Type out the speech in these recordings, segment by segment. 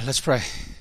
Let's pray.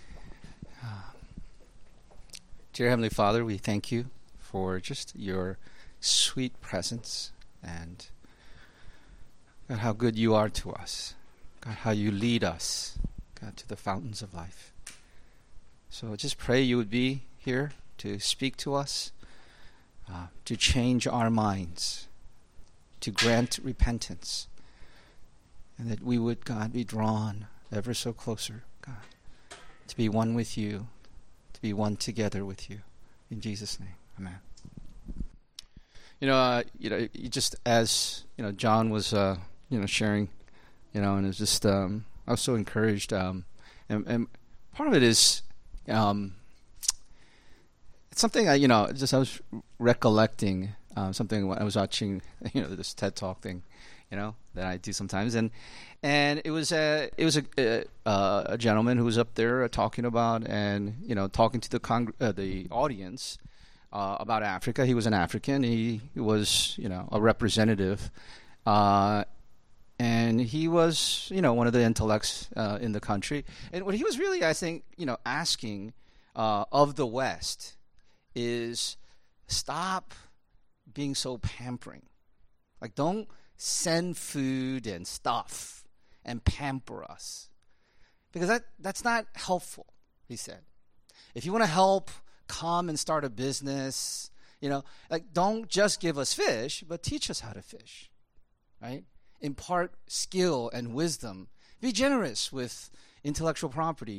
Dear Heavenly Father, we thank you for just your sweet presence and God, how good you are to us. God, how you lead us, God, to the fountains of life. So just pray you would be here to speak to us, to change our minds, to grant repentance, and that we would, God, be drawn ever so closer, God, to be one with you, to be one together with you. In Jesus' name, amen. Just as John was, sharing, and it's just I was so encouraged, and part of it is, it's something I was recollecting something when I was watching, this TED Talk thing, that I do sometimes, and it was a gentleman who was up there talking about and talking to the audience about Africa. He was an African. He was a representative, and he was one of the intellects in the country. And what he was really, I think, asking of the West is stop being so pampering. Like, don't send food and stuff and pamper us, because that's not helpful, he said. If you want to help, come and start a business, don't just give us fish, but teach us how to fish, right? Impart skill and wisdom. Be generous with intellectual property,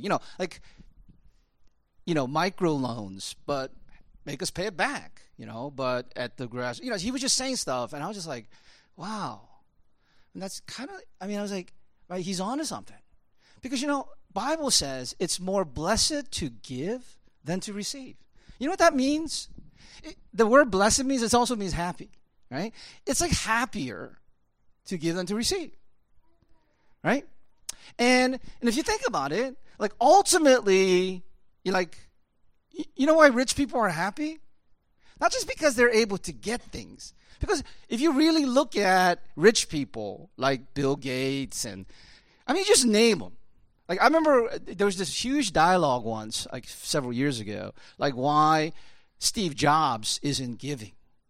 microloans, but make us pay it back, but at the grass, he was just saying stuff, and I was just like, wow. And that's kind of, I was like, right, he's on to something. Because, Bible says it's more blessed to give than to receive. You know what that means? The word blessed means, it also means happy, right? It's like happier to give than to receive, right? And if you think about it, like ultimately, you know why rich people are happy? Not just because they're able to get things. Because if you really look at rich people like Bill Gates and, just name them. Like, I remember there was this huge dialogue once, like several years ago, like why Steve Jobs isn't giving,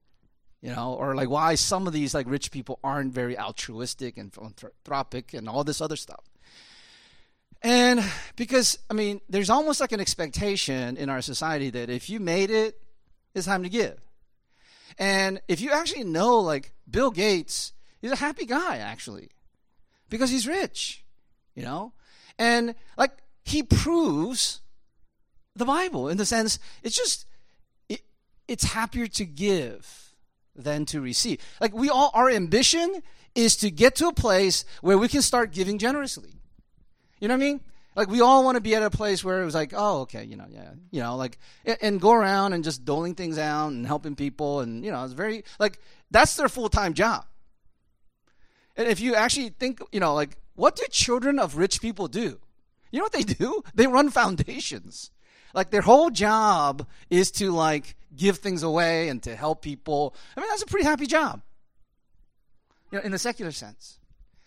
or like why some of these like rich people aren't very altruistic and philanthropic and all this other stuff. And because, there's almost like an expectation in our society that if you made it, it's time to give. And if you actually know, like, Bill Gates, he's a happy guy, actually, because he's rich, And, like, he proves the Bible in the sense it's happier to give than to receive. Like, our ambition is to get to a place where we can start giving generously. You know what I mean? Like, we all want to be at a place where it was like, oh, okay, and go around and just doling things out and helping people. And, it's very, like, that's their full-time job. And if you actually think, what do children of rich people do? You know what they do? They run foundations. Like, their whole job is to, like, give things away and to help people. That's a pretty happy job, in the secular sense.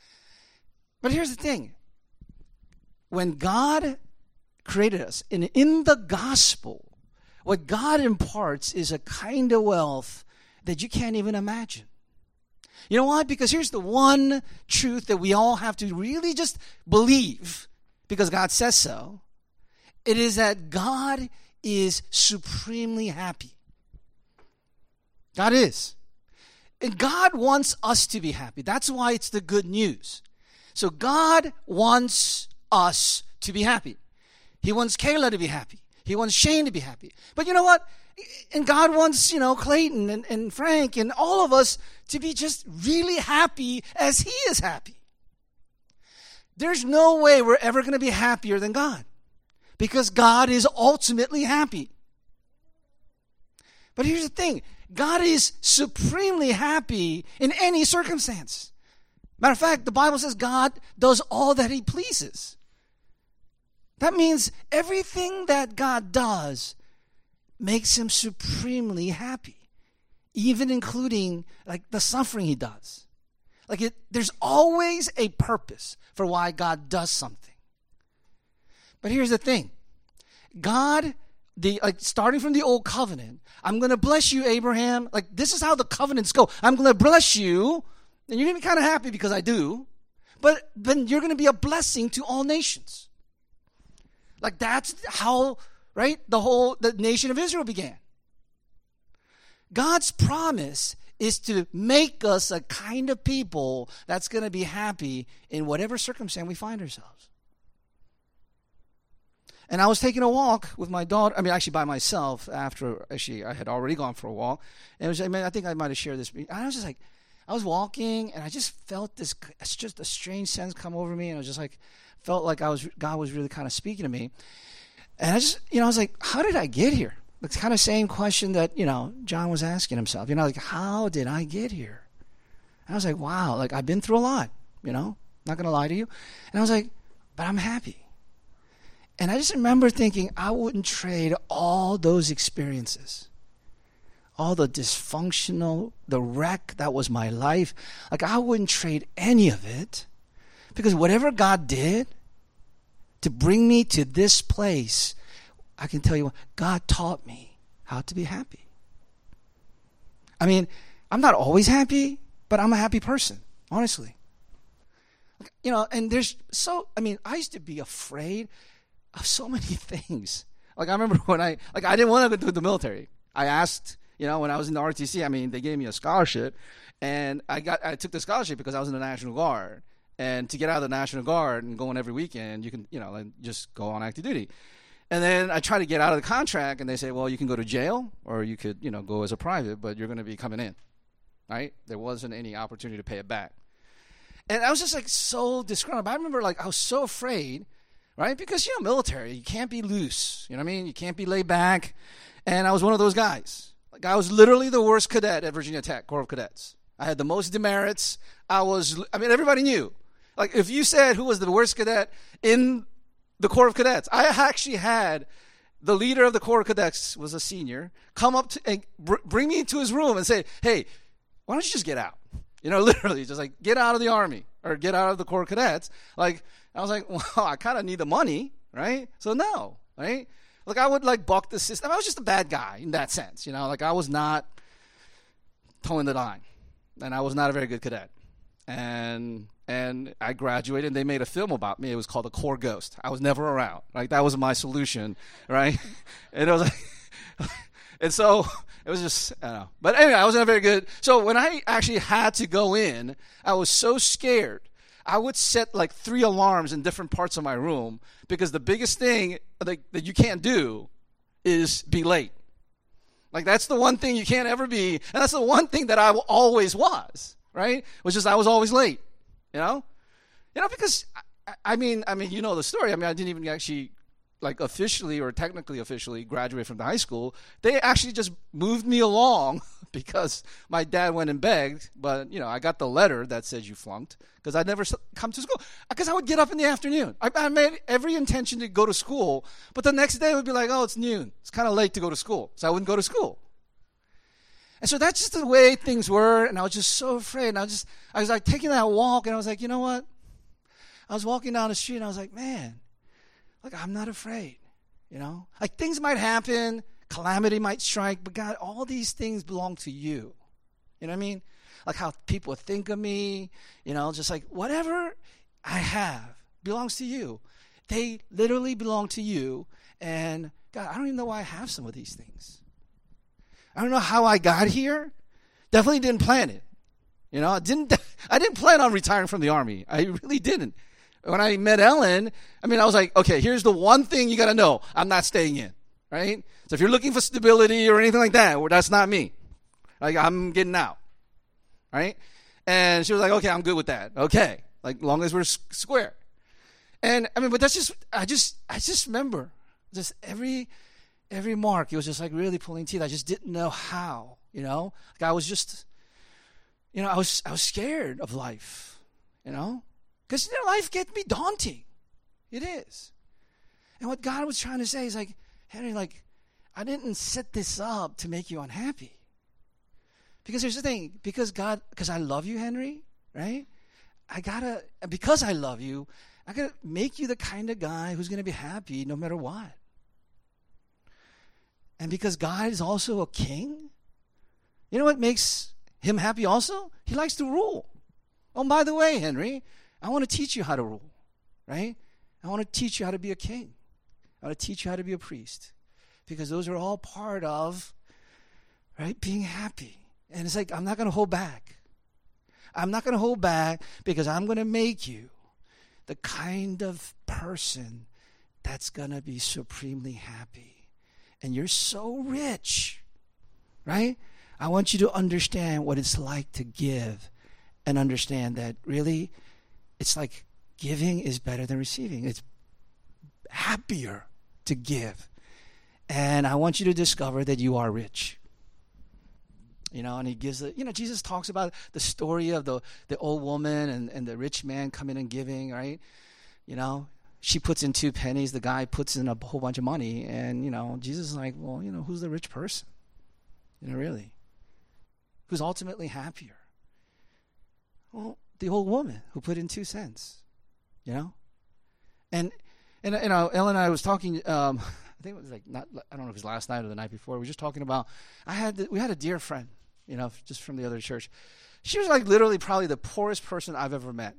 But here's the thing. When God created us, and in the gospel, what God imparts is a kind of wealth that you can't even imagine. You know why? Because here's the one truth that we all have to really just believe, because God says so. It is that God is supremely happy. God is. And God wants us to be happy. That's why it's the good news. So God wants us to be happy. He wants Kayla to be happy. He wants Shane to be happy. But you know what? And God wants, Clayton and Frank and all of us to be just really happy as he is happy. There's no way we're ever going to be happier than God, because God is ultimately happy. But here's the thing. God is supremely happy in any circumstance. Matter of fact, the Bible says God does all that he pleases. That means everything that God does makes him supremely happy, even including like the suffering he does. There's always a purpose for why God does something. But here's the thing. God, starting from the old covenant, I'm going to bless you, Abraham. Like, this is how the covenants go. I'm going to bless you, and you're going to be kind of happy because I do. But then you're going to be a blessing to all nations. Like, that's how, right, the nation of Israel began. God's promise is to make us a kind of people that's going to be happy in whatever circumstance we find ourselves. And I was taking a walk with my daughter, actually by myself after I had already gone for a walk. And I think I might have shared this. And I was just like, I was walking and I just felt it's just a strange sense come over me. And I was just like, felt like God was really kind of speaking to me. And I just, I was like, how did I get here? It's kind of same question that, John was asking himself, like, how did I get here? And I was like, wow, like I've been through a lot, not going to lie to you. And I was like, but I'm happy. And I just remember thinking I wouldn't trade all those experiences, all the dysfunctional, the wreck that was my life. Like I wouldn't trade any of it because whatever God did to bring me to this place, I can tell you, God taught me how to be happy. I'm not always happy, but I'm a happy person, honestly. And I used to be afraid of so many things. Like I remember when I didn't want to go to the military. I asked, when I was in the RTC, they gave me a scholarship, and I took the scholarship because I was in the National Guard. And to get out of the National Guard and go on every weekend, you can, just go on active duty. And then I tried to get out of the contract, and they say, well, you can go to jail, or you could, go as a private, but you're going to be coming in, right? There wasn't any opportunity to pay it back. And I was just, so disgruntled. I remember, I was so afraid, right? Because, military, you can't be loose, You can't be laid back. And I was one of those guys. I was literally the worst cadet at Virginia Tech, Corps of Cadets. I had the most demerits. Everybody knew. If you said who was the worst cadet in the Corps of Cadets, I actually had the leader of the Corps of Cadets was a senior come up to and bring me into his room and say, hey, why don't you just get out? Literally just get out of the Army or get out of the Corps of Cadets. I was like, well, I kind of need the money, right? So no, right? I would buck the system. I was just a bad guy in that sense, I was not towing the line, and I was not a very good cadet. And I graduated, and they made a film about me. It was called The Corps Ghost. I was never around. That was my solution, right? And it was and so it was just, I don't know. But anyway, I wasn't very good. So when I actually had to go in, I was so scared. I would set 3 alarms in different parts of my room because the biggest thing that you can't do is be late. That's the one thing you can't ever be, and that's the one thing that I always was, right? Was just I was always late. Because you know the story. I didn't even actually officially or technically officially graduate from the high school. They actually just moved me along because my dad went and begged. But I got the letter that says you flunked because I'd never come to school because I would get up in the afternoon. I made every intention to go to school, but the next day it would be oh, it's noon. It's kind of late to go to school, so I wouldn't go to school. And so that's just the way things were, and I was just so afraid. And I was taking that walk, and I was like, you know what? I was walking down the street, and I was like, man, I'm not afraid, things might happen, calamity might strike, but God, all these things belong to you. You know what I mean? How people think of me, just whatever I have belongs to you. They literally belong to you, and God, I don't even know why I have some of these things. I don't know how I got here. Definitely didn't plan it. I didn't plan on retiring from the Army. I really didn't. When I met Ellen, I was like, okay, here's the one thing you got to know. I'm not staying in, right? So if you're looking for stability or anything like that, well, that's not me. I'm getting out, right? And she was like, okay, I'm good with that. Okay, long as we're square. And but that's just, I just remember just every mark, it was just really pulling teeth. I just didn't know how, I was just, I was scared of life, because life gets me daunting. It is. And what God was trying to say is Henry, I didn't set this up to make you unhappy. Because here's the thing, because I love you, Henry, right? Because I love you, I got to make you the kind of guy who's going to be happy no matter what. And because God is also a king, you know what makes him happy also? He likes to rule. Oh, by the way, Henry, I want to teach you how to rule, right? I want to teach you how to be a king. I want to teach you how to be a priest. Because those are all part of, right, being happy. And it's like, I'm not going to hold back. I'm not going to hold back because I'm going to make you the kind of person that's going to be supremely happy. And you're so rich, right? I want you to understand what it's like to give and understand that really it's like giving is better than receiving. It's happier to give. And I want you to discover that you are rich. You know, and he gives Jesus talks about the story of the old woman and the rich man coming and giving, right? You know, she puts in 2 pennies, the guy puts in a whole bunch of money, and, you know, Jesus is like, well, you know, who's the rich person? You know, really? Who's ultimately happier? Well, the old woman who put in 2 cents, you know? And you know, Ellen and I was talking, I think it was like, I don't know if it was last night or the night before, we were just talking about, we had a dear friend, you know, just from the other church. She was like literally probably the poorest person I've ever met.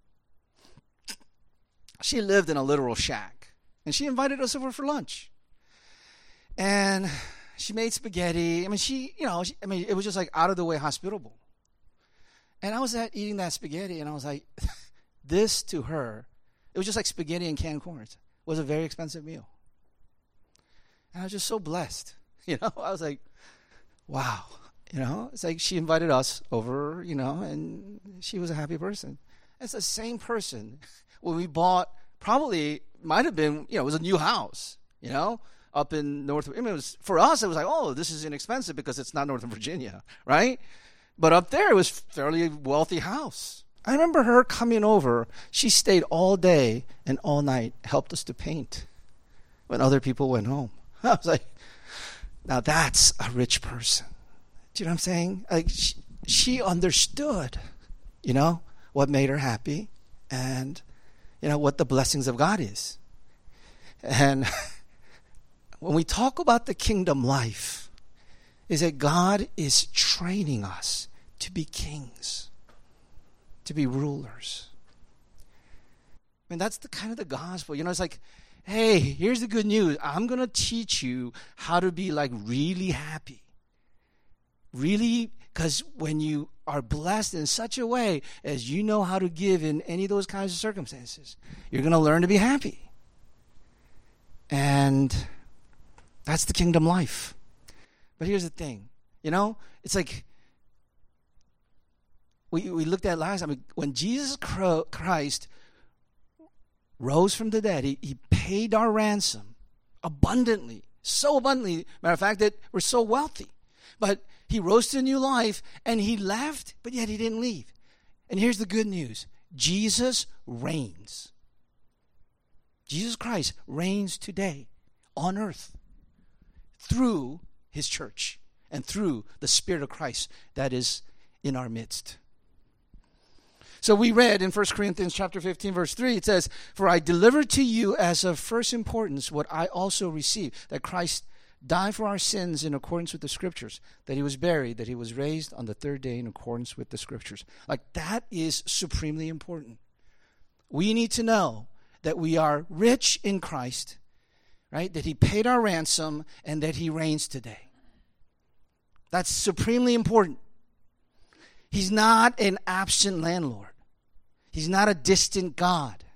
She lived in a literal shack, and she invited us over for lunch. And she made spaghetti. I mean, it was just like out of the way hospitable. And I was eating that spaghetti, and I was like, this to her, it was just like spaghetti and canned corn. It was a very expensive meal. And I was just so blessed. You know, I was like, wow. You know, it's like she invited us over, you know, and she was a happy person. It's the same person when we bought, probably might have been, you know, it was a new house, you know, up in North. I mean, for us, it was like, oh, this is inexpensive because it's not Northern Virginia, right? But up there, it was fairly wealthy house. I remember her coming over. She stayed all day and all night, helped us to paint when other people went home. I was like, now that's a rich person. Do you know what I'm saying? Like she understood, you know, what made her happy and, you know, what the blessings of God is. And when we talk about the kingdom life, is that God is training us to be kings, to be rulers. I mean, that's the kind of the gospel. You know, it's like, hey, here's the good news. I'm going to teach you how to be like really happy. Really, because when you are blessed in such a way as you know how to give in any of those kinds of circumstances, you're going to learn to be happy. And that's the kingdom life. But here's the thing. You know, it's like we looked at last time. When Jesus Christ rose from the dead, he paid our ransom abundantly. So abundantly. Matter of fact, that we're so wealthy. But he rose to new life, and he left, but yet he didn't leave. And here's the good news. Jesus reigns. Jesus Christ reigns today on earth through his church and through the Spirit of Christ that is in our midst. So we read in 1 Corinthians chapter 15, verse 3, it says, "For I delivered to you as of first importance what I also received, that Christ died for our sins in accordance with the Scriptures, that he was buried, that he was raised on the 3rd day in accordance with the Scriptures." Like, that is supremely important. We need to know that we are rich in Christ, right? That he paid our ransom and that he reigns today. That's supremely important. He's not an absent landlord. He's not a distant God.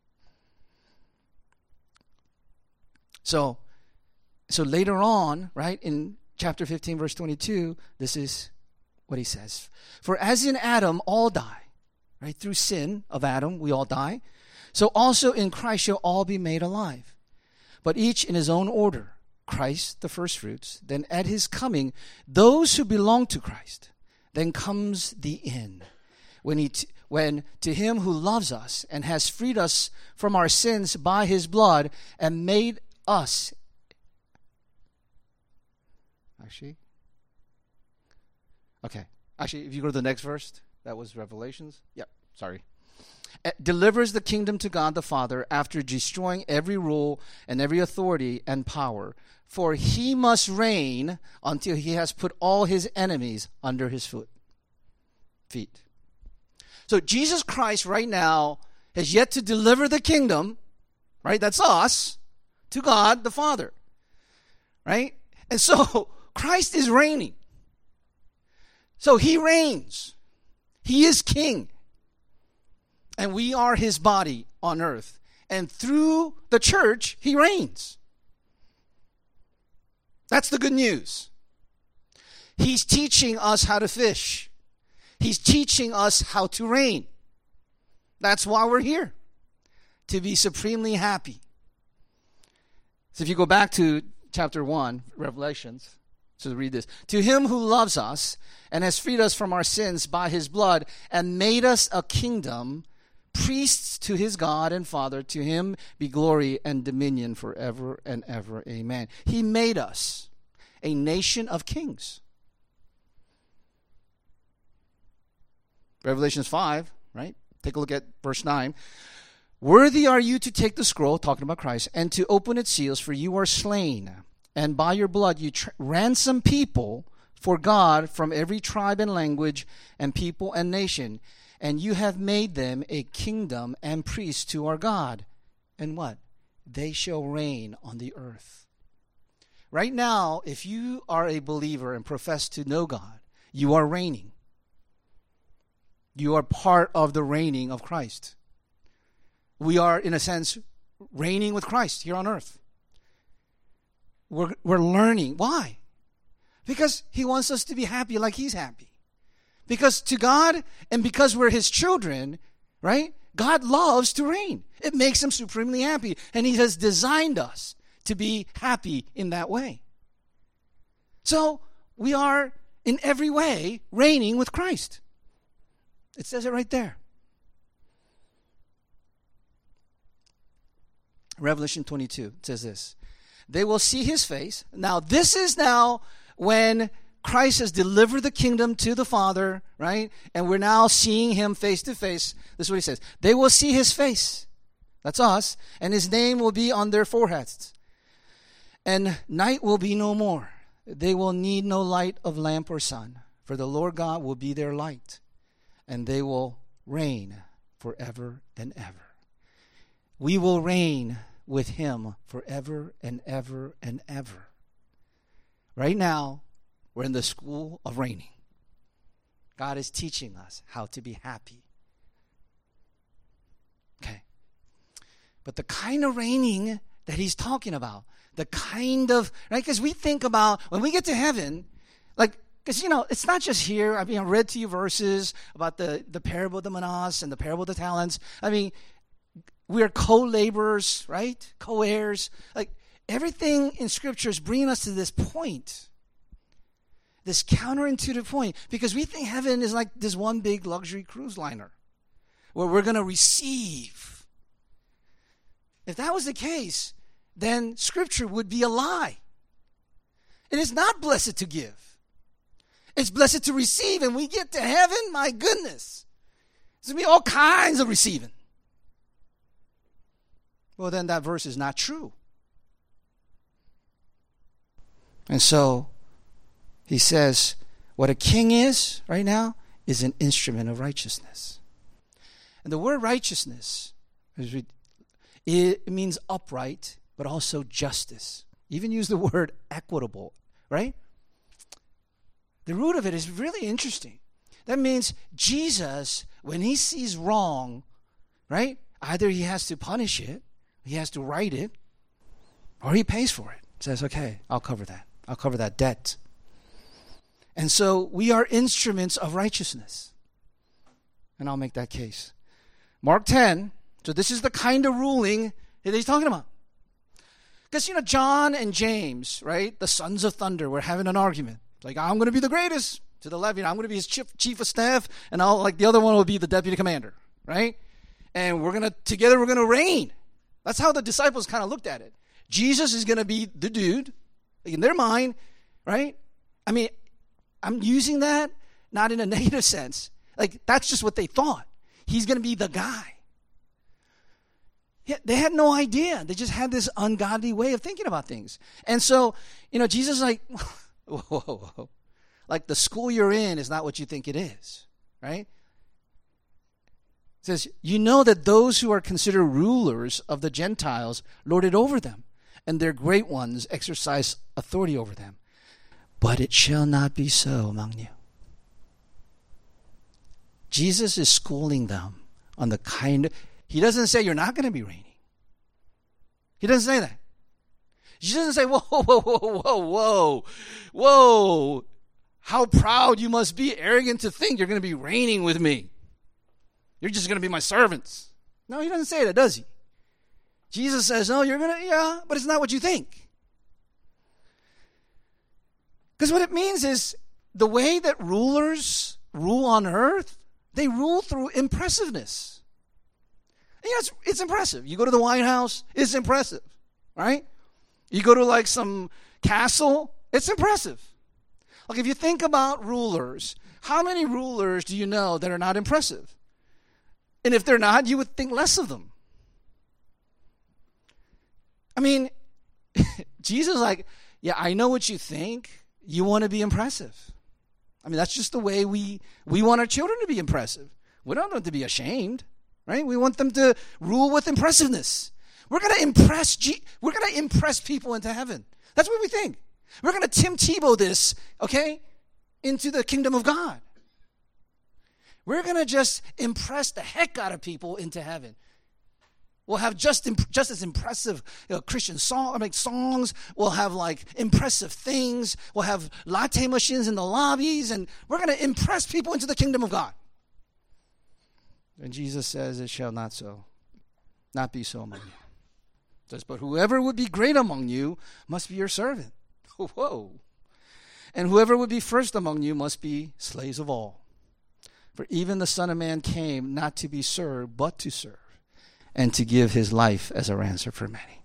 So later on, right, in chapter 15, verse 22, this is what he says. "For as in Adam all die," right, through sin of Adam, we all die, "so also in Christ shall all be made alive. But each in his own order, Christ the firstfruits, then at his coming, those who belong to Christ. Then comes the end, when to him who loves us and has freed us from our sins by his blood and made us..." Actually, if you go to the next verse, that was Revelations. Yep, sorry. delivers the kingdom to God the Father after destroying every rule and every authority and power. For he must reign until he has put all his enemies under his feet. So Jesus Christ right now has yet to deliver the kingdom, right? That's us, to God the Father, right? And so Christ is reigning. So he reigns. He is king. And we are his body on earth. And through the church, he reigns. That's the good news. He's teaching us how to fish. He's teaching us how to reign. That's why we're here, to be supremely happy. So if you go back to chapter 1, Revelations, so read this. To him who loves us and has freed us from our sins by his blood and made us a kingdom, priests to his God and Father, to him be glory and dominion forever and ever. Amen. He made us a nation of kings. Revelations 5, right? Take a look at verse 9. Worthy are you to take the scroll, talking about Christ, and to open its seals, for you are slain. And by your blood you ransom people for God from every tribe and language and people and nation. And you have made them a kingdom and priests to our God. And what? They shall reign on the earth. Right now, if you are a believer and profess to know God, you are reigning. You are part of the reigning of Christ. We are, in a sense, reigning with Christ here on earth. We're learning. Why? Because he wants us to be happy like he's happy. Because to God, and because we're his children, right? God loves to reign. It makes him supremely happy. And he has designed us to be happy in that way. So we are, in every way, reigning with Christ. It says it right there. Revelation 22, it says this. They will see his face. Now, this is now when Christ has delivered the kingdom to the Father, right? And we're now seeing him face to face. This is what he says. They will see his face. That's us. And his name will be on their foreheads. And night will be no more. They will need no light of lamp or sun, for the Lord God will be their light, and they will reign forever and ever. We will reign with him forever and ever and ever. Right now, we're in the school of reigning. God is teaching us how to be happy. Okay. But the kind of reigning that he's talking about, the kind of, right? Because we think about, when we get to heaven, like, because, it's not just here. I read to you verses about the parable of the minas and the parable of the talents. We're co-laborers, right? Co-heirs. Like, everything in Scripture is bringing us to this point, this counterintuitive point, because we think heaven is like this one big luxury cruise liner where we're going to receive. If that was the case, then Scripture would be a lie. It is not blessed to give. It's blessed to receive, and we get to heaven, my goodness. There's going to be all kinds of receiving. Well, then that verse is not true. And so, he says, what a king is right now is an instrument of righteousness. And the word righteousness, it means upright, but also justice. Even use the word equitable, right? The root of it is really interesting. That means Jesus, when he sees wrong, right? Either he has to punish it, he has to right it, or he pays for it. Says, okay, I'll cover that. I'll cover that debt. And so we are instruments of righteousness. And I'll make that case. Mark 10, so this is the kind of ruling that he's talking about. Because, John and James, right, the sons of thunder, were having an argument. Like, I'm going to be the greatest to the left. I'm going to be his chief of staff, and the other one will be the deputy commander, right? And we're going to reign. That's how the disciples kind of looked at it. Jesus is going to be the dude, in their mind, right? I'm using that not in a negative sense. Like, that's just what they thought. He's going to be the guy. Yeah, they had no idea. They just had this ungodly way of thinking about things. And so, Jesus is like, whoa, whoa, whoa. Like the school you're in is not what you think it is, right? It says, you know that those who are considered rulers of the Gentiles lord it over them, and their great ones exercise authority over them. But it shall not be so among you. Jesus is schooling them on the he doesn't say you're not going to be reigning. He doesn't say that. He doesn't say, whoa, whoa, whoa, whoa, whoa, whoa. How proud you must be, arrogant to think you're going to be reigning with me. You're just going to be my servants. No, he doesn't say that, does he? Jesus says, no, you're going to, yeah, but it's not what you think. Because what it means is the way that rulers rule on earth, they rule through impressiveness. It's impressive. You go to the White House, it's impressive, right? You go to like some castle, it's impressive. Like if you think about rulers, how many rulers do you know that are not impressive? And if they're not, you would think less of them. I mean, Jesus is like, yeah, I know what you think. You want to be impressive. I mean, that's just the way we want our children to be impressive. We don't want them to be ashamed, right? We want them to rule with impressiveness. We're going to impress people into heaven. That's what we think. We're going to Tim Tebow this, okay, into the kingdom of God. We're going to just impress the heck out of people into heaven. We'll have just as impressive Christian songs. We'll have like impressive things. We'll have latte machines in the lobbies, and we're going to impress people into the kingdom of God. And Jesus says, it shall not be so among you. It says, but whoever would be great among you must be your servant. Whoa. And whoever would be first among you must be slaves of all. For even the Son of Man came not to be served, but to serve, and to give his life as a ransom for many.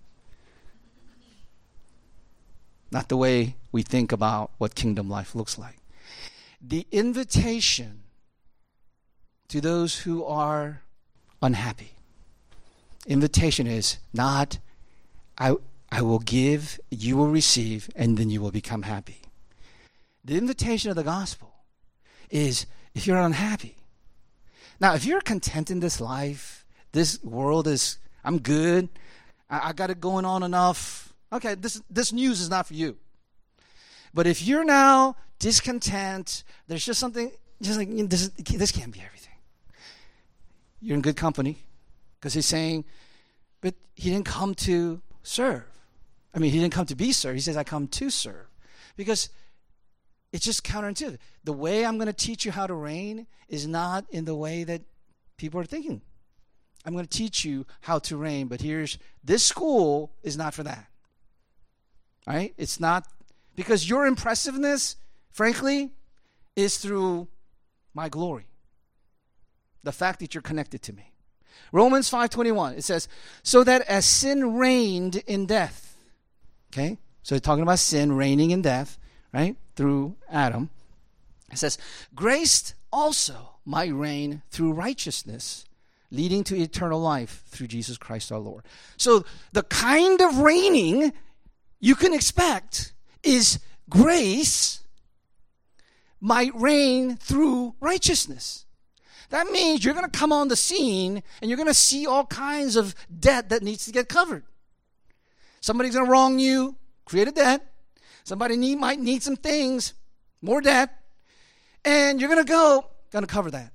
Not the way we think about what kingdom life looks like. The invitation to those who are unhappy. Invitation is not, I will give, you will receive, and then you will become happy. The invitation of the gospel is if you're unhappy. Now, if you're content in this life, this world is, I'm good, I got it going on enough. Okay, this news is not for you. But if you're now discontent, there's just something, just like, this can't be everything. You're in good company, because he's saying, but he didn't come to serve. I mean, he didn't come to be served. He says, I come to serve. Because it's just counterintuitive. The way I'm going to teach you how to reign is not in the way that people are thinking. I'm going to teach you how to reign, but this school is not for that. Right? It's not, because your impressiveness, frankly, is through my glory. The fact that you're connected to me. Romans 5:21, it says, so that as sin reigned in death. Okay? So he's talking about sin reigning in death, right? Through Adam. It says, grace also might reign through righteousness, leading to eternal life through Jesus Christ our Lord. So the kind of reigning you can expect is grace might reign through righteousness. That means you're going to come on the scene and you're going to see all kinds of debt that needs to get covered. Somebody's going to wrong you, create a debt. Somebody might need some things, more debt. And you're going to cover that.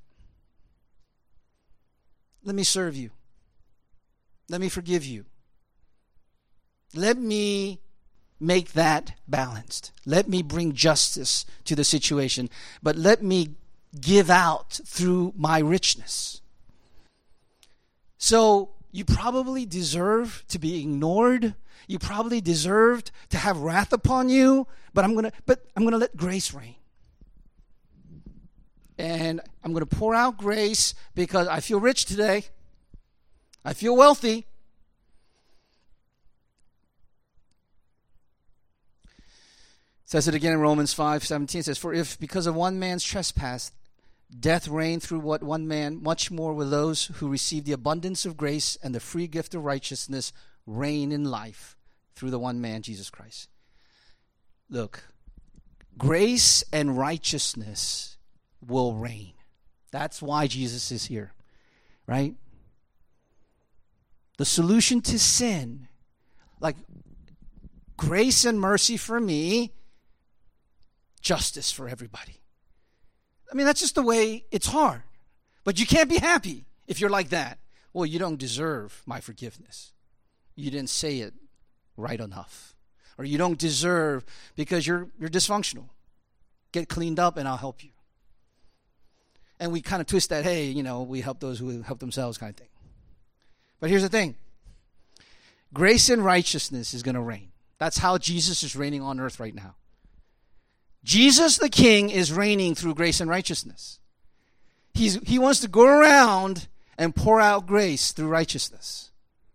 Let me serve you. Let me forgive you. Let me make that balanced. Let me bring justice to the situation. But let me give out through my richness. So you probably deserve to be ignored. You probably deserved to have wrath upon you. But I'm gonna let grace reign. And I'm going to pour out grace because I feel rich today. I feel wealthy. It says it again in Romans 5:17. It says, for if because of one man's trespass death reigned through what one man, much more will those who receive the abundance of grace and the free gift of righteousness reign in life through the one man, Jesus Christ. Look, grace and righteousness will reign. That's why Jesus is here, right? The solution to sin, like grace and mercy for me, justice for everybody. I mean, that's just the way it's hard. But you can't be happy if you're like that. Well, you don't deserve my forgiveness. You didn't say it right enough. Or you don't deserve because you're dysfunctional. Get cleaned up and I'll help you. And we kind of twist that, hey, you know, we help those who help themselves kind of thing. But here's the thing. Grace and righteousness is going to reign. That's how Jesus is reigning on earth right now. Jesus the King is reigning through grace and righteousness. He wants to go around and pour out grace through righteousness.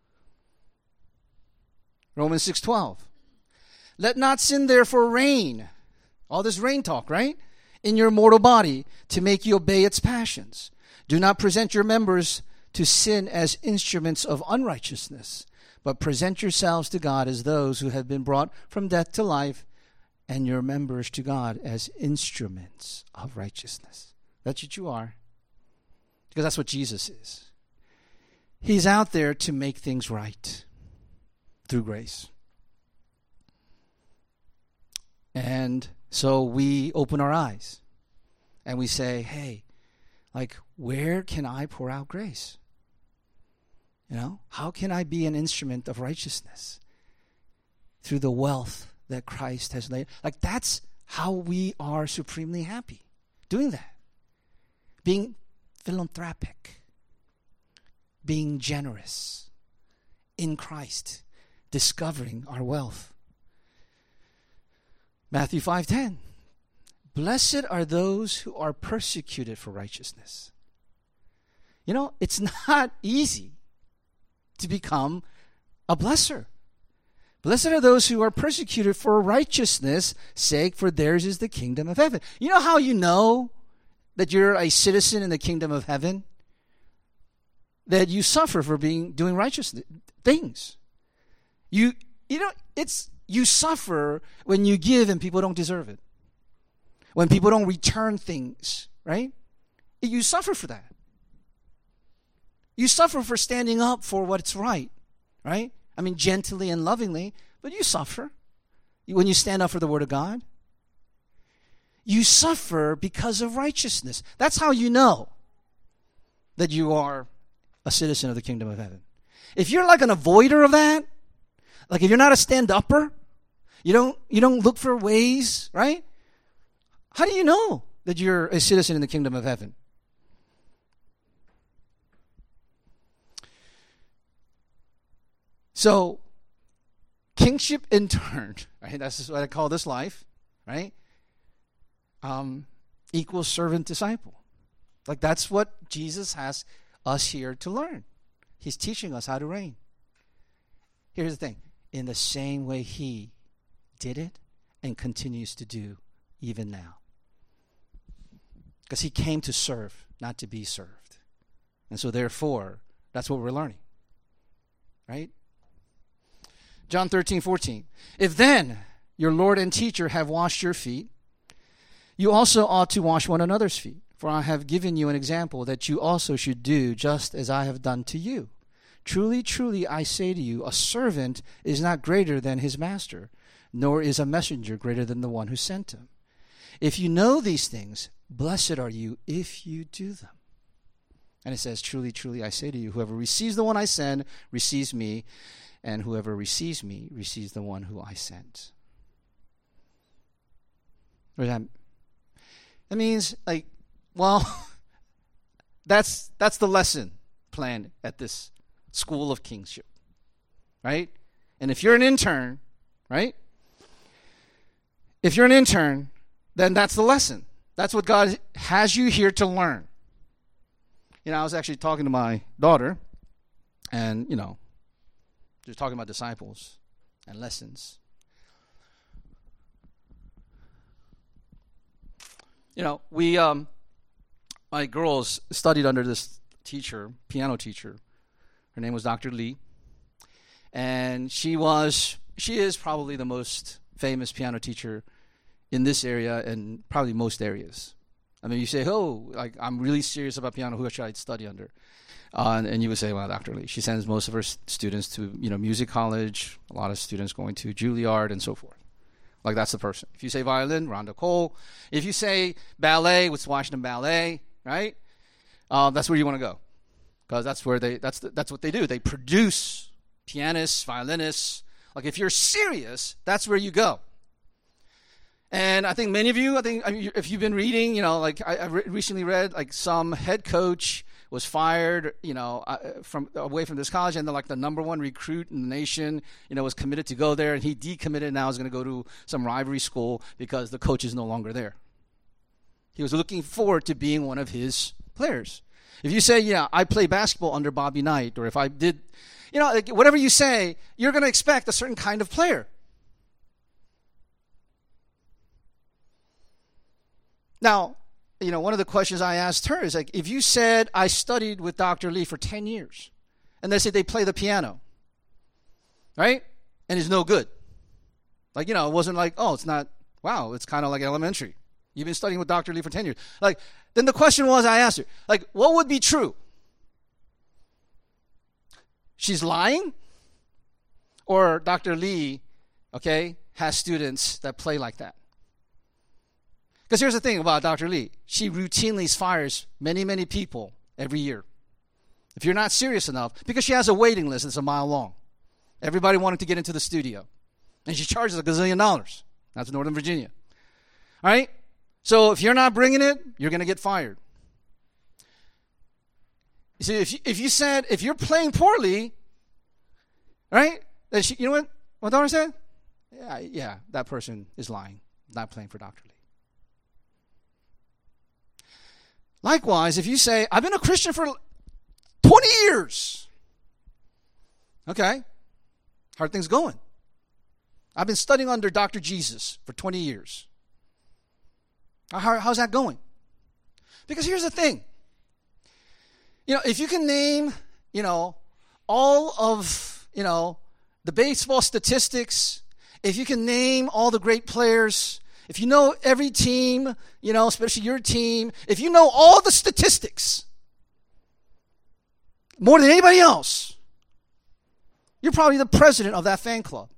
Romans 6:12. Let not sin therefore reign. All this reign talk, right? In your mortal body to make you obey its passions. Do not present your members to sin as instruments of unrighteousness, but present yourselves to God as those who have been brought from death to life, and your members to God as instruments of righteousness. That's what you are. Because that's what Jesus is. He's out there to make things right through grace. And so we open our eyes and we say, hey, like, where can I pour out grace? You know, how can I be an instrument of righteousness through the wealth that Christ has laid? Like, that's how we are supremely happy, doing that. Being philanthropic, being generous in Christ, discovering our wealth. Matthew 5:10. Blessed are those who are persecuted for righteousness. You know, it's not easy to become a blesser. Blessed are those who are persecuted for righteousness' sake, for theirs is the kingdom of heaven. You know how you know that you're a citizen in the kingdom of heaven? That you suffer for doing righteous things. You suffer when you give and people don't deserve it. When people don't return things, right? You suffer for that. You suffer for standing up for what's right, right? I mean, gently and lovingly, but you suffer when you stand up for the word of God. You suffer because of righteousness. That's how you know that you are a citizen of the kingdom of heaven. If you're like an avoider of that, like if you're not a stand-upper, you don't look for ways, right? How do you know that you're a citizen in the kingdom of heaven? So, kingship in turn, right? That's what I call this life, right? Equals servant disciple. Like, that's what Jesus has us here to learn. He's teaching us how to reign. Here's the thing. In the same way he did it and continues to do even now. Because he came to serve, not to be served. And so therefore, that's what we're learning. Right? John 13:14. If then your Lord and teacher have washed your feet, you also ought to wash one another's feet. For I have given you an example that you also should do just as I have done to you. Truly, truly, I say to you, a servant is not greater than his master, nor is a messenger greater than the one who sent him. If you know these things, blessed are you if you do them. And it says, truly, truly, I say to you, whoever receives the one I send receives me, and whoever receives me receives the one who I sent. What does that means, like, well, that's the lesson planned at this school of kingship, right? And if you're an intern, right? If you're an intern, then that's the lesson. That's what God has you here to learn. You know, I was actually talking to my daughter, and, you know, just talking about disciples and lessons. You know, my girls studied under this teacher, piano teacher. Her name was Dr. Lee. And she is probably the most famous piano teacher in this area and probably most areas. I mean, you say, oh, like, I'm really serious about piano. Who should I study under? And you would say, well, Dr. Lee. She sends most of her students to, music college, a lot of students going to Juilliard and so forth. Like, that's the person. If you say violin, Rhonda Cole. If you say ballet, it's Washington Ballet, right? That's where you want to go. Because that's where that's what they do. They produce pianists, violinists. Like, if you're serious, that's where you go. And I think many of you, if you've been reading, like I recently read, like, some head coach was fired, from away from this college, and they're like the number one recruit in the nation, was committed to go there, and he decommitted and now is going to go to some rivalry school because the coach is no longer there. He was looking forward to being one of his players. If you say, I play basketball under Bobby Knight, or if I did, like, whatever you say, you're going to expect a certain kind of player. Now, one of the questions I asked her is, like, if you said, I studied with Dr. Lee for 10 years, and they said they play the piano, right? And it's no good. Like, it wasn't like, oh, it's not, wow, it's kind of like elementary. You've been studying with Dr. Lee for 10 years. Like, then the question was, I asked her, like, what would be true? She's lying? Or Dr. Lee, has students that play like that? Because here's the thing about Dr. Lee. She routinely fires many, many people every year. If you're not serious enough, because she has a waiting list that's a mile long. Everybody wanted to get into the studio. And she charges $1 gazillion. That's Northern Virginia. All right? So if you're not bringing it, you're going to get fired. You see, if you're playing poorly, right? Then you know what my daughter said? Yeah, that person is lying. Not playing for Dr. Lee. Likewise, if you say, I've been a Christian for 20 years. Okay. How are things going? I've been studying under Dr. Jesus for 20 years. How's that going? Because here's the thing. If you can name, all of, the baseball statistics, if you can name all the great players, if you know every team, especially your team, if you know all the statistics more than anybody else, you're probably the president of that fan club.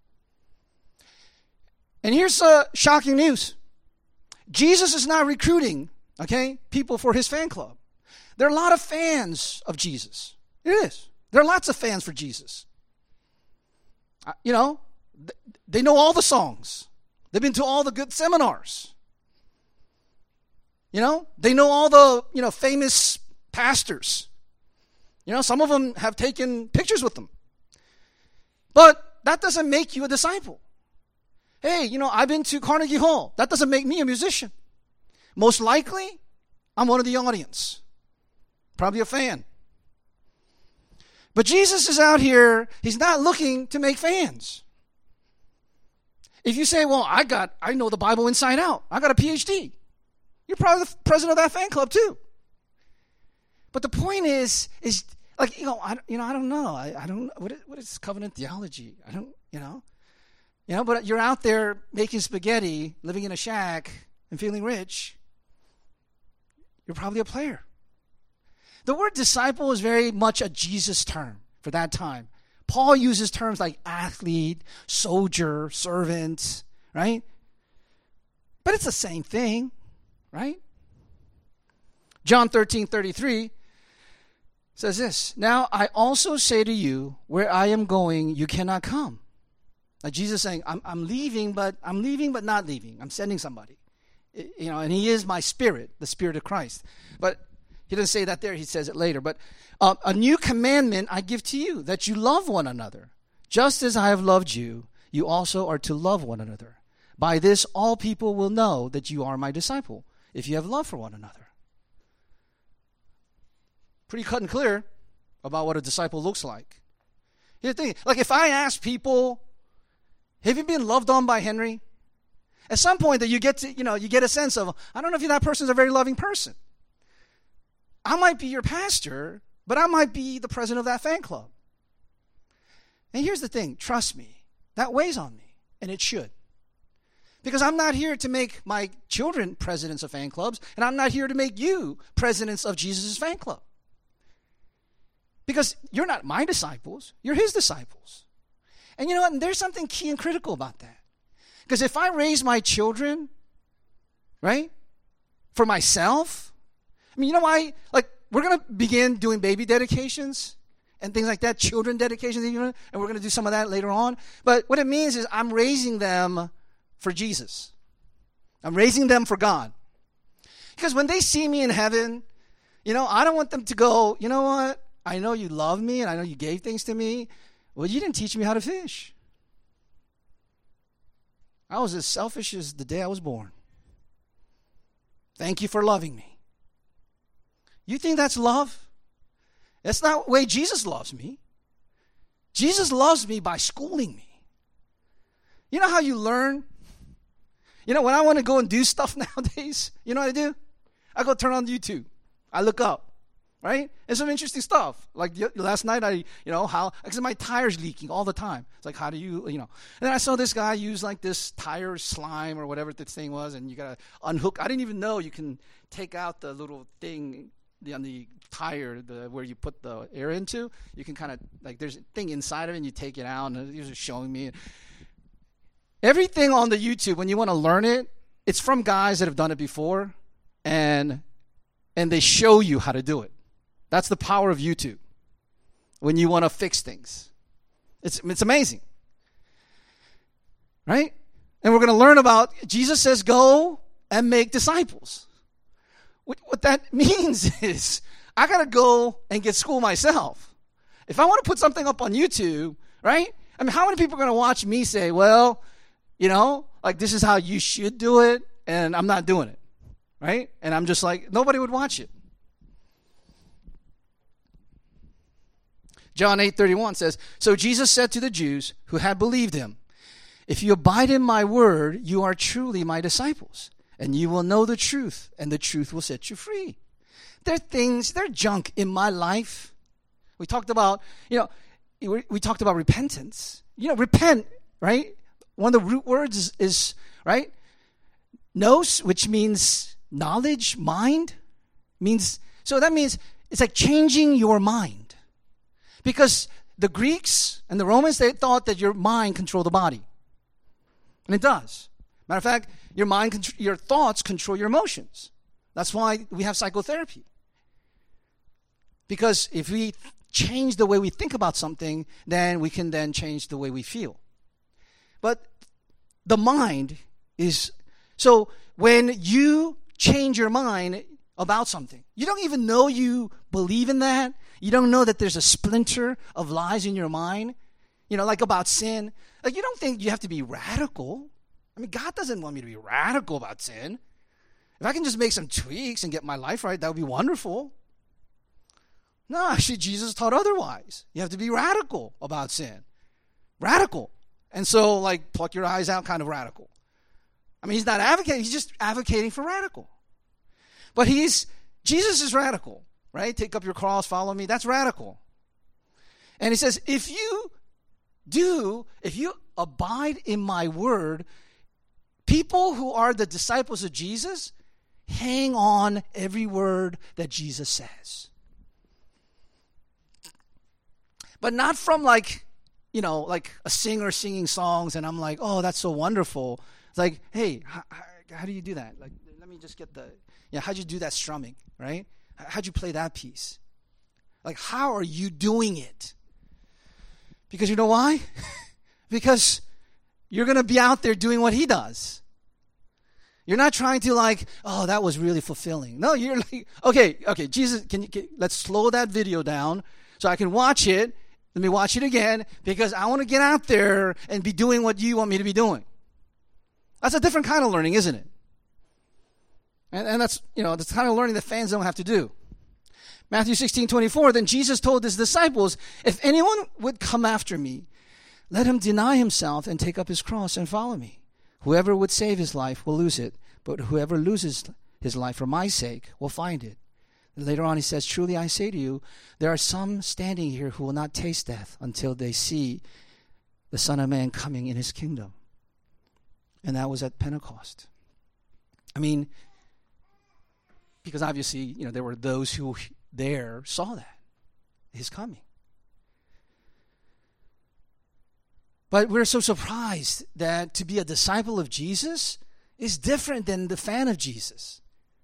And here's shocking news. Jesus is not recruiting, people for his fan club. There are a lot of fans of Jesus. It is. There are lots of fans for Jesus. They know all the songs. They've been to all the good seminars. They know all the, famous pastors. Some of them have taken pictures with them. But that doesn't make you a disciple. Hey, I've been to Carnegie Hall. That doesn't make me a musician. Most likely, I'm one of the audience. Probably a fan. But Jesus is out here. He's not looking to make fans. If you say, well, I know the Bible inside out. I got a PhD. You're probably the president of that fan club too. But the point is like, I don't know. I don't, what is covenant theology? I don't, but you're out there making spaghetti, living in a shack, and feeling rich. You're probably a player. The word disciple is very much a Jesus term for that time. Paul uses terms like athlete, soldier, servant, right? But it's the same thing, right? John 13:33 says this, now I also say to you, where I am going, you cannot come. Like Jesus saying, I'm leaving, but not leaving. I'm sending somebody. And he is my spirit, the Spirit of Christ. But he doesn't say that there. He says it later. But a new commandment I give to you, that you love one another. Just as I have loved you, you also are to love one another. By this, all people will know that you are my disciple, if you have love for one another. Pretty cut and clear about what a disciple looks like. Here's the thing. Like, if I ask people, have you been loved on by Henry? At some point that you get to, you get a sense of, I don't know if that person's a very loving person. I might be your pastor, but I might be the president of that fan club. And here's the thing, trust me, that weighs on me, and it should. Because I'm not here to make my children presidents of fan clubs, and I'm not here to make you presidents of Jesus' fan club. Because you're not my disciples, you're his disciples. And you know what? And there's something key and critical about that. Because if I raise my children, right, for myself, I mean, you know why? Like, we're going to begin doing baby dedications and things like that, children dedications, and we're going to do some of that later on. But what it means is I'm raising them for Jesus. I'm raising them for God. Because when they see me in heaven, I don't want them to go, you know what? I know you love me and I know you gave things to me. Well, you didn't teach me how to fish. I was as selfish as the day I was born. Thank you for loving me. You think that's love? That's not the way Jesus loves me. Jesus loves me by schooling me. You know how you learn? When I want to go and do stuff nowadays, you know what I do? I go turn on YouTube. I look up, right? It's some interesting stuff. Like last night, because my tire's leaking all the time. It's like, how do you. And then I saw this guy use like this tire slime or whatever this thing was, and you got to unhook. I didn't even know you can take out the little thing on the tire, where you put the air into. You can kind of, like, there's a thing inside of it, and you take it out, and he was just showing me. Everything on the YouTube, when you want to learn it, it's from guys that have done it before, and they show you how to do it. That's the power of YouTube when you want to fix things. It's amazing. Right? And we're going to learn about, Jesus says, go and make disciples. What that means is I got to go and get school myself. If I want to put something up on YouTube, right? I mean, how many people are going to watch me say, well, like this is how you should do it, and I'm not doing it, right? And I'm just like, nobody would watch it. John 8:31 says, so Jesus said to the Jews who had believed him, if you abide in my word, you are truly my disciples, and you will know the truth, and the truth will set you free. There are things, there are junk in my life. We talked about, we talked about repentance. Repent, right? One of the root words is right? Nous, which means knowledge, mind, so that means it's like changing your mind. Because the Greeks and the Romans, they thought that your mind controlled the body. And it does. Matter of fact, your thoughts control your emotions. That's why we have psychotherapy. Because if we change the way we think about something, then we can then change the way we feel. But the mind is, so when you change your mind about something, you don't even know you believe in that. You don't know that there's a splinter of lies in your mind, like about sin. Like, you don't think you have to be radical. I mean, God doesn't want me to be radical about sin. If I can just make some tweaks and get my life right, that would be wonderful. No, actually, Jesus taught otherwise. You have to be radical about sin. Radical. And so, like, pluck your eyes out kind of radical. I mean, he's not advocating. He's just advocating for radical. But Jesus is radical, right? Take up your cross, follow me. That's radical. And he says, if you abide in my word, people who are the disciples of Jesus hang on every word that Jesus says. But not from like a singer singing songs and I'm like, oh, that's so wonderful. It's like, hey, how do you do that? Like, let me just get how'd you do that strumming, right? How'd you play that piece? Like, how are you doing it? Because you know why? Because you're going to be out there doing what he does. You're not trying to like, oh, that was really fulfilling. No, you're like, okay, Jesus, let's slow that video down so I can watch it. Let me watch it again because I want to get out there and be doing what you want me to be doing. That's a different kind of learning, isn't it? And that's, the kind of learning that fans don't have to do. Matthew 16:24, then Jesus told his disciples, if anyone would come after me, let him deny himself and take up his cross and follow me. Whoever would save his life will lose it, but whoever loses his life for my sake will find it. And later on he says, truly I say to you, there are some standing here who will not taste death until they see the Son of Man coming in his kingdom. And that was at Pentecost. I mean, because obviously, there were those who there saw that, his coming. But we're so surprised that to be a disciple of Jesus is different than the fan of Jesus.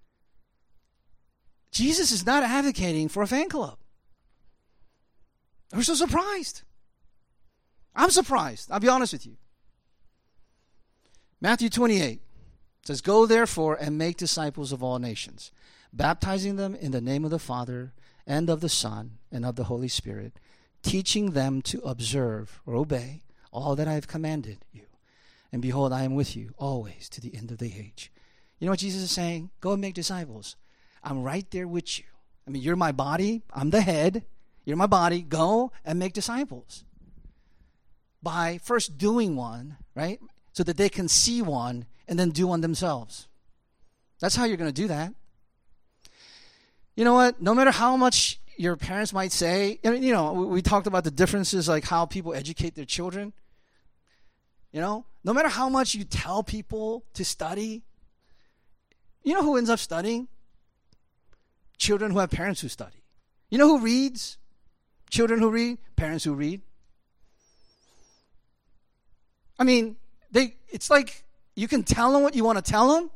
Jesus is not advocating for a fan club. We're so surprised. I'm surprised. I'll be honest with you. Matthew 28 says, go therefore and make disciples of all nations, baptizing them in the name of the Father and of the Son and of the Holy Spirit, teaching them to observe or obey all that I have commanded you. And behold, I am with you always to the end of the age. You know what Jesus is saying? Go and make disciples. I'm right there with you. I mean, you're my body. I'm the head. You're my body. Go and make disciples. By first doing one, right? So that they can see one and then do one themselves. That's how you're going to do that. You know what? No matter how much your parents might say, we talked about the differences, like how people educate their children. No matter how much you tell people to study, you know who ends up studying? Children who have parents who study. You know who reads? Children who read, parents who read. I mean, it's like you can tell them what you want to tell them.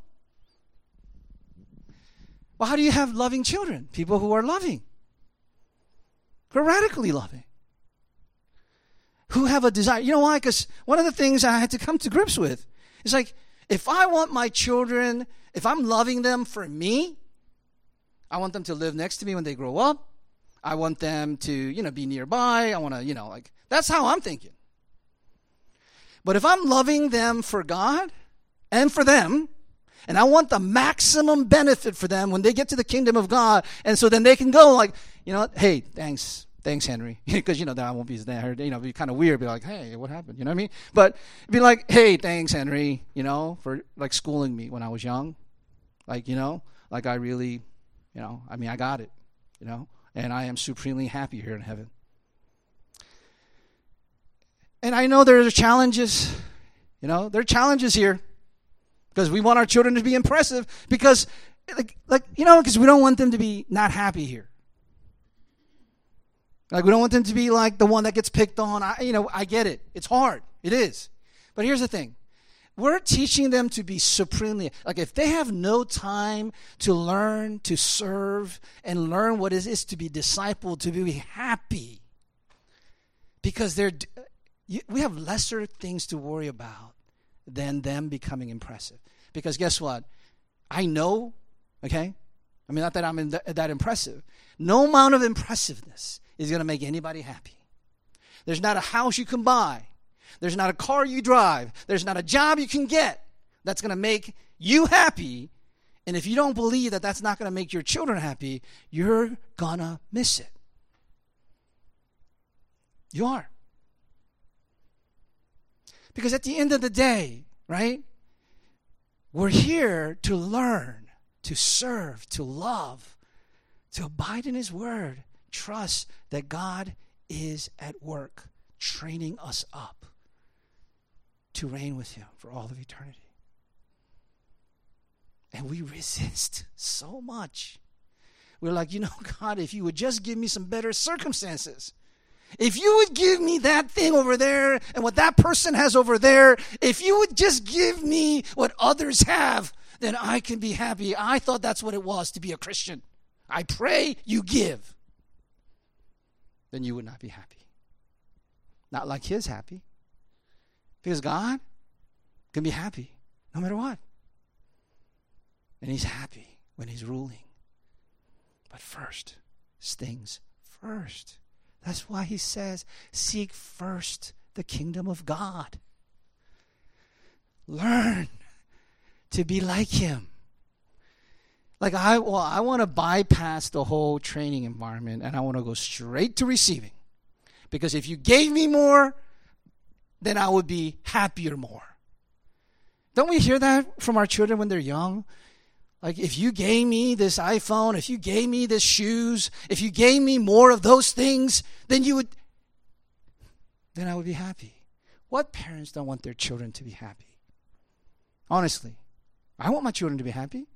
Well, how do you have loving children? People who are loving. Who are radically loving. Who have a desire. You know why? Because one of the things I had to come to grips with is like, if I want my children, if I'm loving them for me, I want them to live next to me when they grow up. I want them to, be nearby. I want to, that's how I'm thinking. But if I'm loving them for God and for them, and I want the maximum benefit for them when they get to the kingdom of God, and so then they can go like, hey, thanks, Henry, because then I won't be there. It'd be kind of weird. Be like, hey, what happened? You know what I mean? But it'd be like, hey, thanks, Henry, for like schooling me when I was young, like I really, I got it, and I am supremely happy here in heaven. And I know there's challenges, there are challenges here because we want our children to be impressive because, because we don't want them to be not happy here. Like, we don't want them to be like the one that gets picked on. I get it. It's hard. It is. But here's the thing. We're teaching them to be supremely, like if they have no time to learn, to serve, and learn what it is to be discipled, to be happy, because we have lesser things to worry about than them becoming impressive. Because guess what? I know, okay? I mean, not that I'm that impressive. No amount of impressiveness is going to make anybody happy. There's not a house you can buy. There's not a car you drive. There's not a job you can get that's going to make you happy. And if you don't believe that that's not going to make your children happy, you're going to miss it. You are. Because at the end of the day, right, we're here to learn, to serve, to love, to abide in his word, trust that God is at work training us up to reign with him for all of eternity. And we resist so much. We're like, God, if you would just give me some better circumstances. If you would give me that thing over there and what that person has over there, if you would just give me what others have, then I can be happy. I thought that's what it was to be a Christian. I pray you give. Then you would not be happy. Not like his happy. Because God can be happy no matter what. And he's happy when he's ruling. But first, things first. That's why he says, seek first the kingdom of God. Learn to be like him. Like I want to bypass the whole training environment and I want to go straight to receiving. Because if you gave me more, then I would be happier more. Don't we hear that from our children when they're young? Like, if you gave me this iPhone, if you gave me this shoes, if you gave me more of those things, then I would be happy. What parents don't want their children to be happy? Honestly, I want my children to be happy.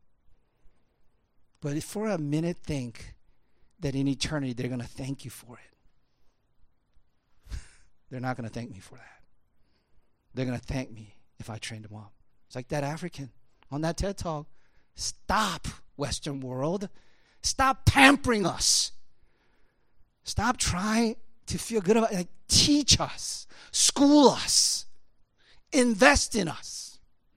But if for a minute think that in eternity they're going to thank you for it, they're not going to thank me for that. They're going to thank me if I trained them up. It's like that African on that TED Talk. Stop, Western world. Stop pampering us. Stop trying to feel good about it. Like, teach us. School us. Invest in us.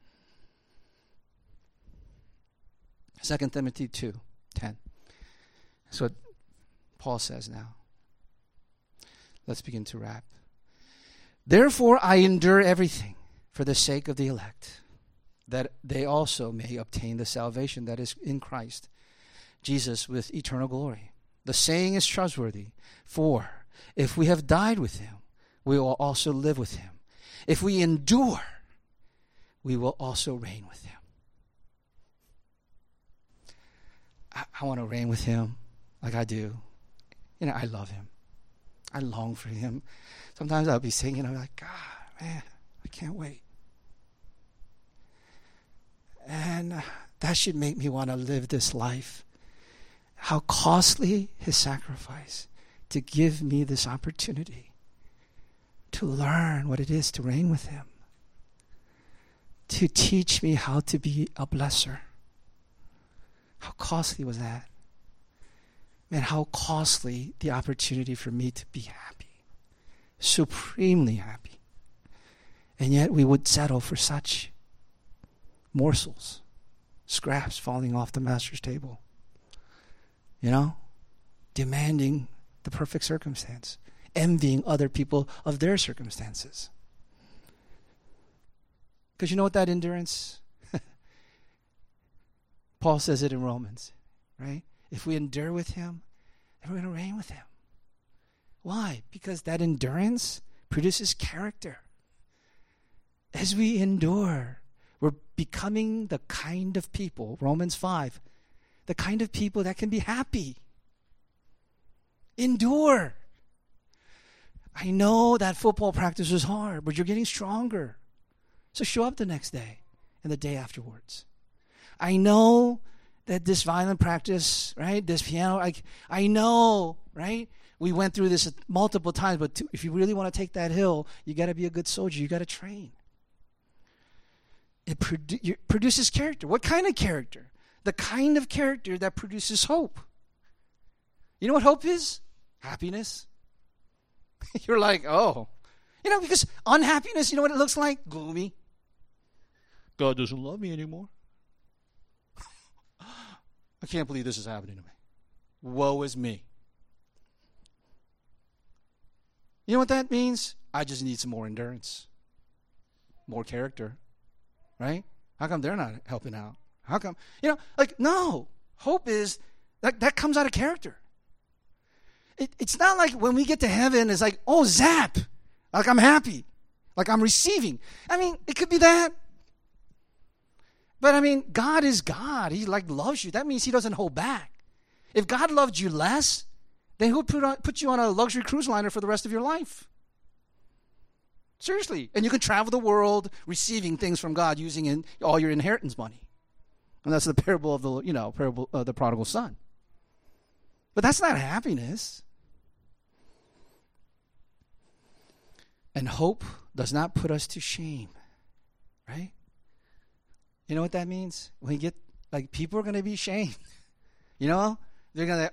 2 Timothy 2:10. That's what Paul says now. Let's begin to wrap. Therefore I endure everything for the sake of the elect, that they also may obtain the salvation that is in Christ Jesus with eternal glory. The saying is trustworthy, for if we have died with him, we will also live with him. If we endure, we will also reign with him. I want to reign with him like I do. You know, I love him. I long for him. Sometimes I'll be singing, I'm like, God, man, I can't wait. And that should make me want to live this life. How costly his sacrifice to give me this opportunity to learn what it is to reign with him, to teach me how to be a blesser. How costly was that? Man, how costly the opportunity for me to be happy, supremely happy. And yet we would settle for such morsels, scraps falling off the master's table. You know, demanding the perfect circumstance, envying other people of their circumstances. Because you know what that endurance? Paul says it in Romans, right? If we endure with him, then we're going to reign with him. Why? Because that endurance produces character. As we endure, we're becoming the kind of people, Romans 5, the kind of people that can be happy. Endure. I know that football practice was hard, but you're getting stronger. So show up the next day and the day afterwards. I know that this violin practice, right, this piano, I know, right, we went through this multiple times, but if you really want to take that hill, you got to be a good soldier. You got to train. It produces character. What kind of character? The kind of character that produces hope. You know what hope is? Happiness. You're like, oh. You know, because unhappiness, you know what it looks like? Gloomy. God doesn't love me anymore. I can't believe this is happening to me. Woe is me. You know what that means? I just need some more endurance. More character. Right? How come they're not helping out? How come? You know, like, no. Hope is, that comes out of character. It's not like when we get to heaven, it's like, oh, zap. Like I'm happy. Like I'm receiving. I mean, it could be that. But I mean, God is God. He like loves you. That means he doesn't hold back. If God loved you less, then he would put you on a luxury cruise liner for the rest of your life. Seriously. And you can travel the world receiving things from God using all your inheritance money. And that's the parable of the prodigal son. But that's not happiness. And hope does not put us to shame. Right? You know what that means? When you get, like, people are going to be shamed. You know? They're going to,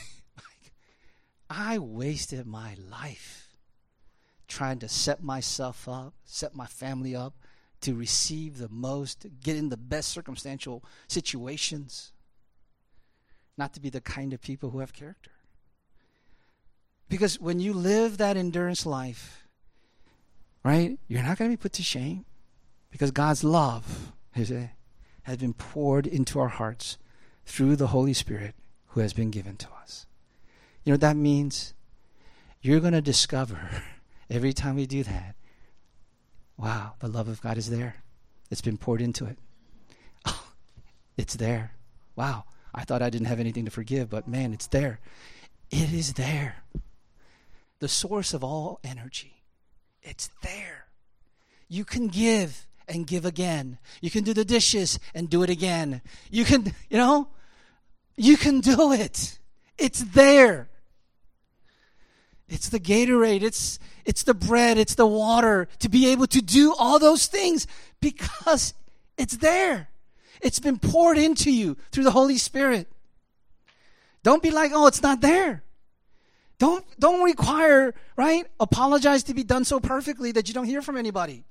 I wasted my life trying to set myself up, set my family up to receive the most, get in the best circumstantial situations, not to be the kind of people who have character. Because when you live that endurance life, right, you're not going to be put to shame because God's love has been poured into our hearts through the Holy Spirit who has been given to us. You know what that means? You're going to discover every time we do that, wow, the love of God is there. It's been poured into it. Oh, It's there. Wow, I thought I didn't have anything to forgive, but man, it's there. It is there. The source of all energy. It's there. You can give and give again. You can do the dishes and do it again. You can, you can do it. It's there. It's the Gatorade. It's the bread. It's the water. To be able to do all those things because it's there. It's been poured into you through the Holy Spirit. Don't be like, oh, it's not there. Don't require, right? Apologize to be done so perfectly that you don't hear from anybody.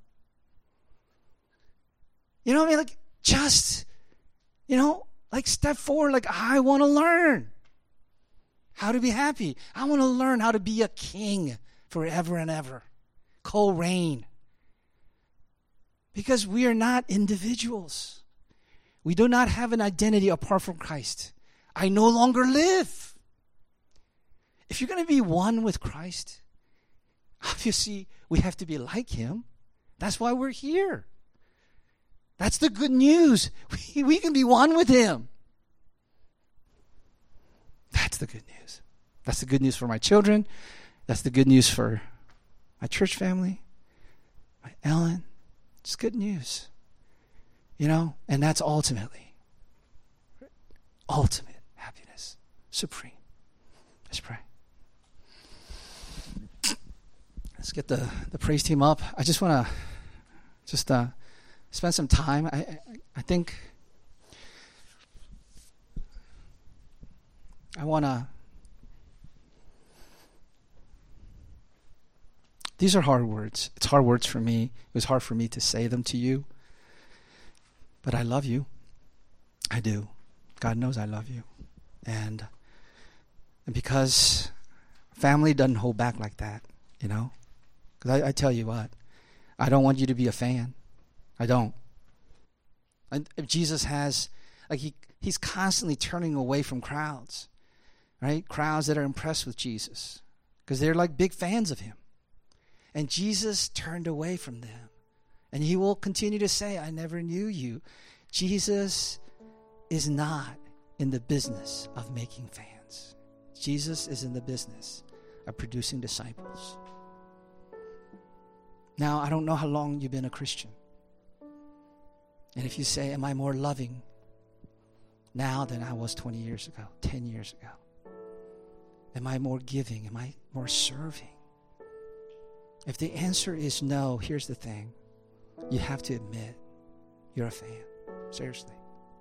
You know what I mean? Like, just, like step forward. Like, I want to learn how to be happy. I want to learn how to be a king forever and ever. Co-reign. Because we are not individuals. We do not have an identity apart from Christ. I no longer live. If you're going to be one with Christ, obviously we have to be like him. That's why we're here. That's the good news. We can be one with him. That's the good news. That's the good news for my children. That's the good news for my church family, my Ellen. It's good news. And that's ultimate happiness, supreme. Let's pray. Let's get the praise team up. I just want to spend some time. I think I want to. These are hard words. It's hard words for me. It was hard for me to say them to you. But I love you. I do. God knows I love you. And because family doesn't hold back like that, Because I tell you what, I don't want you to be a fan. I don't. And if Jesus has, he's constantly turning away from crowds, right? Crowds that are impressed with Jesus because they're like big fans of him. And Jesus turned away from them. And he will continue to say, I never knew you. Jesus is not in the business of making fans. Jesus is in the business of producing disciples. Now, I don't know how long you've been a Christian. And if you say, am I more loving now than I was 20 years ago, 10 years ago? Am I more giving? Am I more serving? If the answer is no, here's the thing. You have to admit you're a fan. Seriously.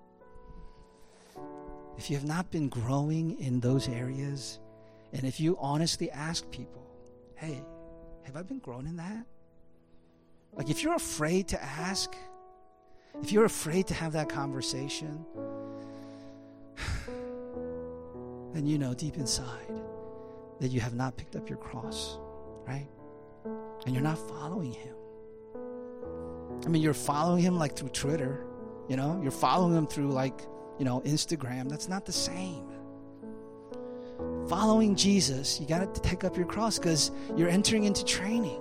If you have not been growing in those areas, and if you honestly ask people, hey, have I been growing in that? Like if you're afraid to ask, if you're afraid to have that conversation, then you know deep inside that you have not picked up your cross, right? And you're not following him. I mean, you're following him like through Twitter, you're following him through Instagram. That's not the same. Following Jesus, you got to take up your cross because you're entering into training.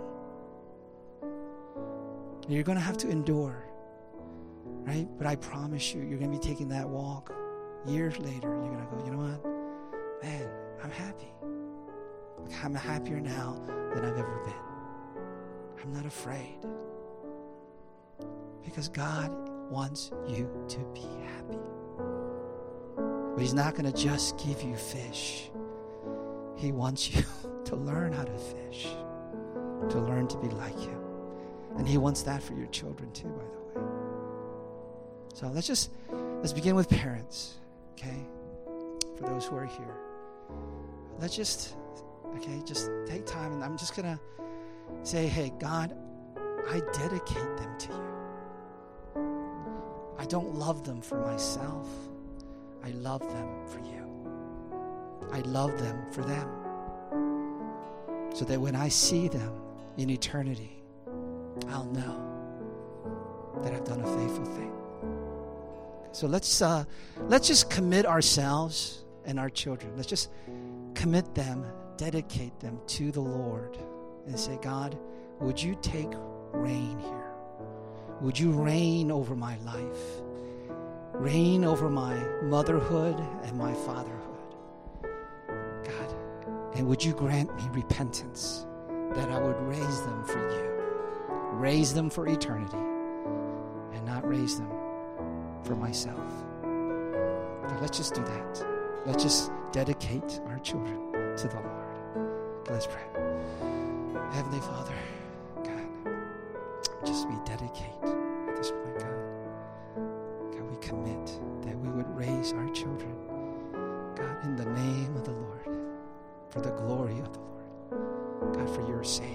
You're going to have to endure, right? But I promise you, you're going to be taking that walk years later. You're going to go, you know what? Man, I'm happy. I'm happier now than I've ever been. I'm not afraid. Because God wants you to be happy. But he's not going to just give you fish. He wants you to learn how to fish, to learn to be like him. And he wants that for your children too, by the way. So let's begin with parents, okay? For those who are here. Let's just take time, and I'm just going to say, hey, God, I dedicate them to you. I don't love them for myself. I love them for you. I love them for them. So that when I see them in eternity, I'll know that I've done a faithful thing. So let's just commit ourselves and our children. Let's just commit them, dedicate them to the Lord and say, God, would you take reign here? Would you reign over my life? Reign over my motherhood and my fatherhood. God, and would you grant me repentance that I would raise them for you, raise them for eternity, and not raise them for myself. God, let's just do that. Let's just dedicate our children to the Lord. Let's pray. Heavenly Father, God, just we dedicate at this point, God. God, we commit that we would raise our children, God, in the name of the Lord, for the glory of the Lord. God, for your sake.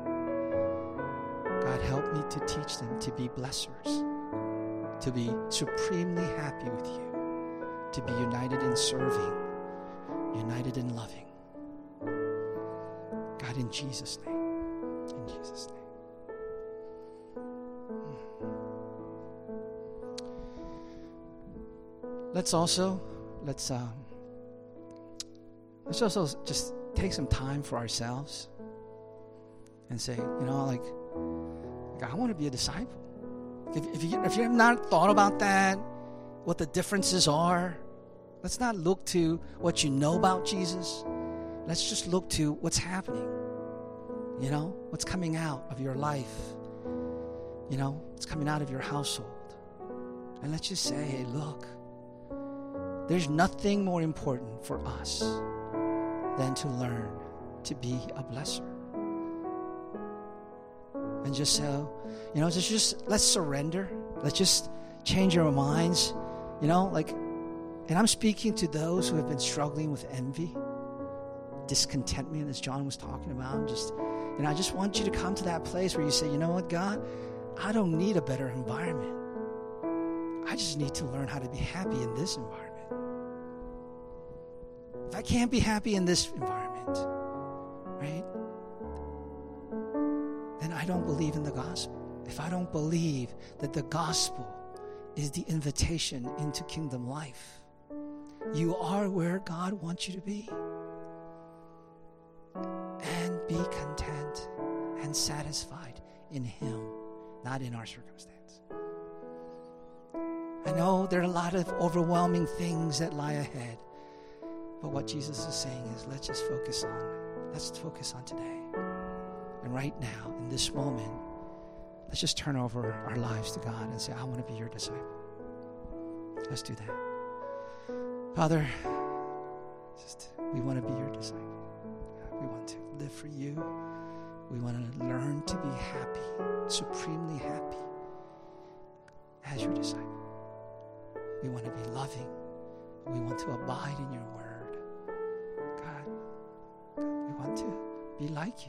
God, help me to teach them to be blessers, to be supremely happy with you, to be united in serving, united in loving. God, in Jesus' name. In Jesus' name. Let's also just take some time for ourselves and say, like I want to be a disciple. If you have not thought about that, what the differences are, let's not look to what you know about Jesus. Let's just look to what's happening. What's coming out of your life. What's coming out of your household. And let's just say, hey, look, there's nothing more important for us than to learn to be a blesser. And just so, let's surrender. Let's just change our minds. And I'm speaking to those who have been struggling with envy, discontentment, as John was talking about. I just want you to come to that place where you say, you know what, God, I don't need a better environment. I just need to learn how to be happy in this environment. If I can't be happy in this environment, right, then I don't believe in the gospel. If I don't believe that the gospel is the invitation into kingdom life, you are where God wants you to be. And be content and satisfied in Him, not in our circumstance. I know there are a lot of overwhelming things that lie ahead, but what Jesus is saying is let's focus on today. And right now, in this moment, let's just turn over our lives to God and say, I want to be your disciple. Let's do that. Father, we want to be your disciple. We want to live for you. We want to learn to be happy, supremely happy as your disciple. We want to be loving. We want to abide in your word. God, we want to be like you.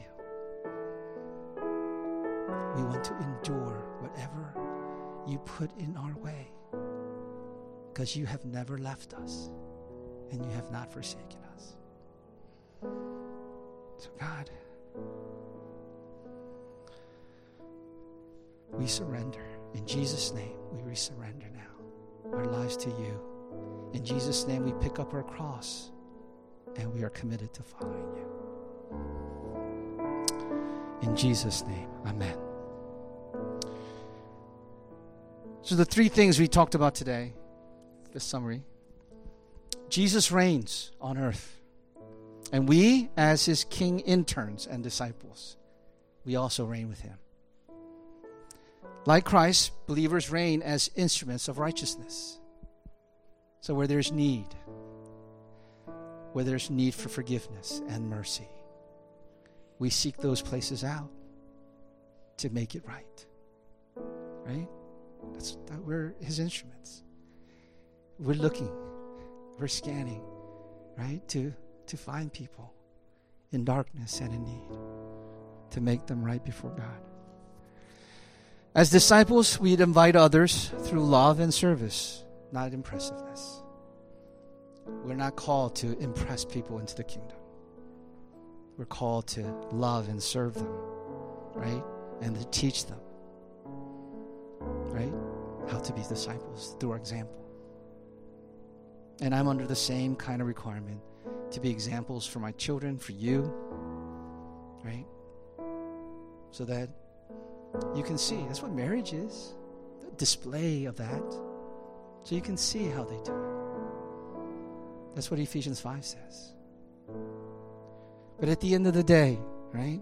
We want to endure whatever you put in our way, because you have never left us and you have not forsaken us. So God, we surrender. In Jesus' name, we surrender now our lives to you. In Jesus' name, we pick up our cross and we are committed to following you. In Jesus' name, amen. So the three things we talked about today, the summary. Jesus reigns on earth. And we, as his king interns and disciples, we also reign with him. Like Christ, believers reign as instruments of righteousness. So where there's need for forgiveness and mercy, we seek those places out to make it right. Right? We're his instruments. We're looking, we're scanning, right? To find people in darkness and in need, to make them right before God. As disciples, we'd invite others through love and service, not impressiveness. We're not called to impress people into the kingdom. We're called to love and serve them, right? And to teach them, right? How to be disciples through our example. And I'm under the same kind of requirement to be examples for my children, for you, right? So that you can see. That's what marriage is. The display of that. So you can see how they do it. That's what Ephesians 5 says. But at the end of the day, right?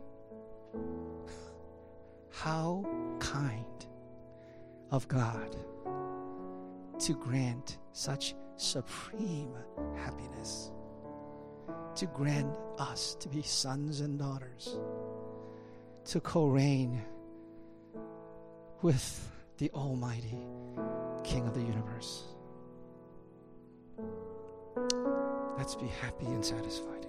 How kind of God to grant such supreme happiness, to grant us to be sons and daughters, to co-reign with the Almighty King of the universe. Let's be happy and satisfied.